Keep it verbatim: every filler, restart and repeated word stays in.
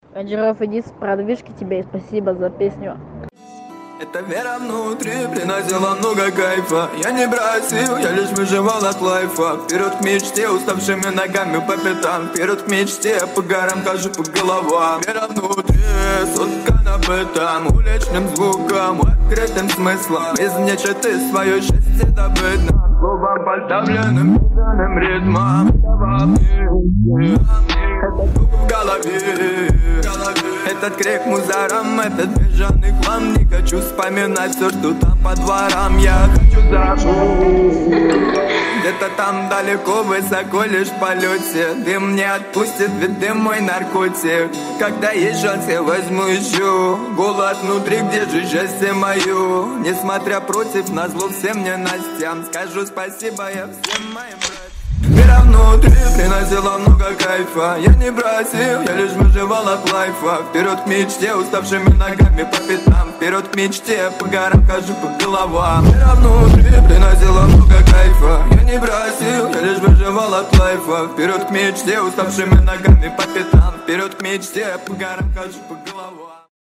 Аджиров, иди с продвижки тебе и спасибо за песню. Эта вера внутри приносила много кайфа. Я не бросил, я лишь выживал от лайфа. Вперед к мечте, уставшими ногами по пятам. Вперед к мечте, по горам хожу по головам. Вера внутри, соткана бытом, уличным звуком, открытым смыслом. Из нечеты свое счастье добыть нам словом, подавленным пьяным ритмом. В голове, этот крик мусором, этот бежаный хлам. Не хочу вспоминать все, что там по дворам. Я хочу забыть. Где-то там далеко, высоко, лишь в полете. Дым не отпустит, ведь дым мой наркотик. Когда есть шанс, я возьму еще. Голод внутри, где же счастье мое? Несмотря против, назло всем ненастьям. Скажу спасибо я всем моим братьям. Вера внутри приносила много кайфа. Я не бросил, я лишь выживал от лайфа. Вперед к мечте, уставшими ногами по пятам. Вперед к мечте, по горам хожу по головам. Вера внутри приносила много кайфа. Я не бросил, я лишь выживал от лайфа. Вперед к мечте, уставшими ногами по пятам. Вперед к мечте, по горам хожу по головам.